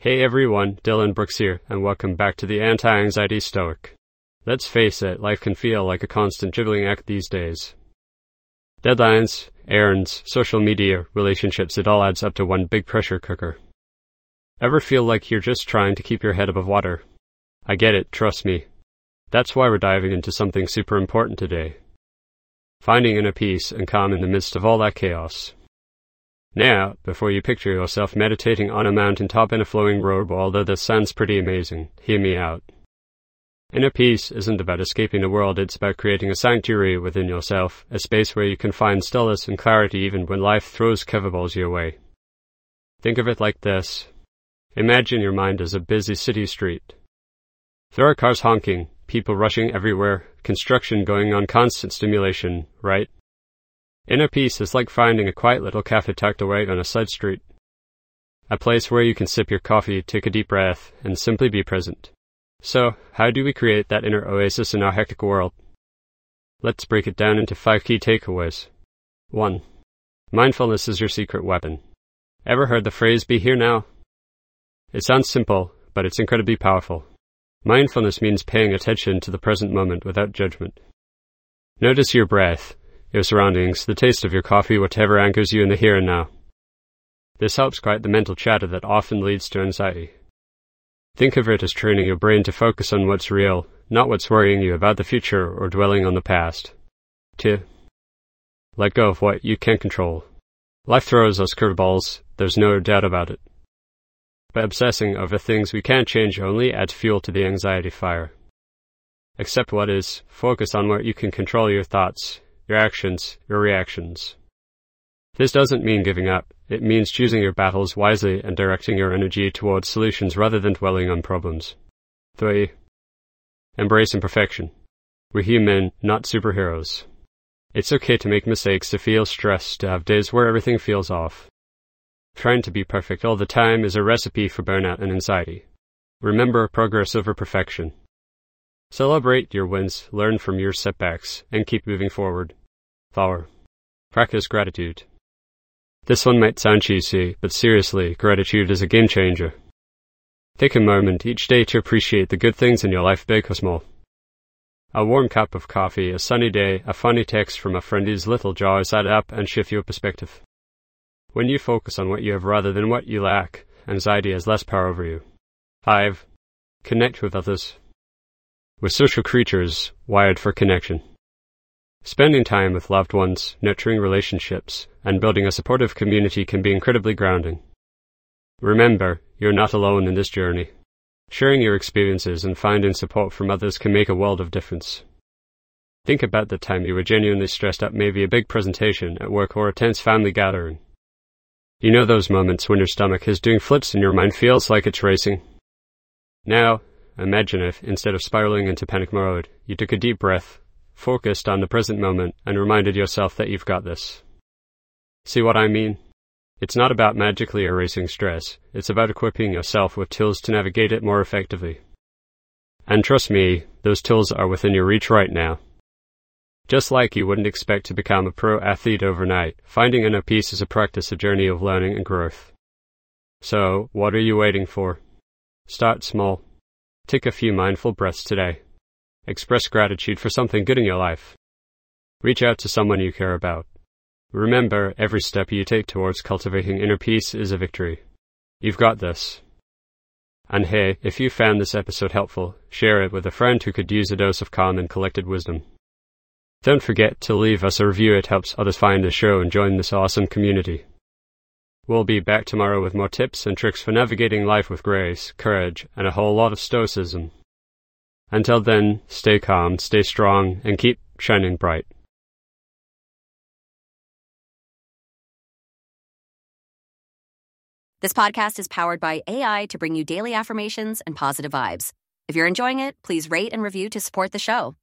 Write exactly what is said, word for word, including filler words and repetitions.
Hey everyone, Dylan Brooks here, and welcome back to the Anti-Anxiety Stoic. Let's face it, life can feel like a constant juggling act these days. Deadlines, errands, social media, relationships, it all adds up to one big pressure cooker. Ever feel like you're just trying to keep your head above water? I get it, trust me. That's why we're diving into something super important today. Finding inner peace and calm in the midst of all that chaos. Now, before you picture yourself meditating on a mountaintop in a flowing robe, although this sounds pretty amazing, hear me out. Inner peace isn't about escaping the world, it's about creating a sanctuary within yourself, a space where you can find stillness and clarity even when life throws curveballs your way. Think of it like this. Imagine your mind as a busy city street. There are cars honking, people rushing everywhere, construction going on, constant stimulation, right? Inner peace is like finding a quiet little cafe tucked away on a side street. A place where you can sip your coffee, take a deep breath, and simply be present. So, how do we create that inner oasis in our hectic world? Let's break it down into five key takeaways. one. Mindfulness is your secret weapon. Ever heard the phrase, be here now? It sounds simple, but it's incredibly powerful. Mindfulness means paying attention to the present moment without judgment. Notice your breath, your surroundings, the taste of your coffee, whatever anchors you in the here and now. This helps quiet the mental chatter that often leads to anxiety. Think of it as training your brain to focus on what's real, not what's worrying you about the future or dwelling on the past. two. Let go of what you can't control. Life throws us curveballs, there's no doubt about it. But obsessing over things we can't change only adds fuel to the anxiety fire. Accept what is, focus on what you can control, your thoughts, your actions, your reactions. This doesn't mean giving up. It means choosing your battles wisely and directing your energy towards solutions rather than dwelling on problems. three. Embrace imperfection. We're human, not superheroes. It's okay to make mistakes, to feel stressed, to have days where everything feels off. Trying to be perfect all the time is a recipe for burnout and anxiety. Remember progress over perfection. Celebrate your wins, learn from your setbacks, and keep moving forward. four. Practice gratitude. This one might sound cheesy, but seriously, gratitude is a game changer. Take a moment each day to appreciate the good things in your life, big or small. A warm cup of coffee, a sunny day, a funny text from a friend, these little jars add up and shift your perspective. When you focus on what you have rather than what you lack, anxiety has less power over you. five. Connect with others. We're social creatures, wired for connection. Spending time with loved ones, nurturing relationships, and building a supportive community can be incredibly grounding. Remember, you're not alone in this journey. Sharing your experiences and finding support from others can make a world of difference. Think about the time you were genuinely stressed out, maybe a big presentation at work or a tense family gathering. You know those moments when your stomach is doing flips and your mind feels like it's racing? Now, imagine if, instead of spiraling into panic mode, you took a deep breath, focused on the present moment, and reminded yourself that you've got this. See what I mean? It's not about magically erasing stress, it's about equipping yourself with tools to navigate it more effectively. And trust me, those tools are within your reach right now. Just like you wouldn't expect to become a pro athlete overnight, finding inner peace is a practice, a journey of learning and growth. So, what are you waiting for? Start small. Take a few mindful breaths today. Express gratitude for something good in your life. Reach out to someone you care about. Remember, every step you take towards cultivating inner peace is a victory. You've got this. And hey, if you found this episode helpful, share it with a friend who could use a dose of calm and collected wisdom. Don't forget to leave us a review, it helps others find the show and join this awesome community. We'll be back tomorrow with more tips and tricks for navigating life with grace, courage, and a whole lot of stoicism. Until then, stay calm, stay strong, and keep shining bright. This podcast is powered by A I to bring you daily affirmations and positive vibes. If you're enjoying it, please rate and review to support the show.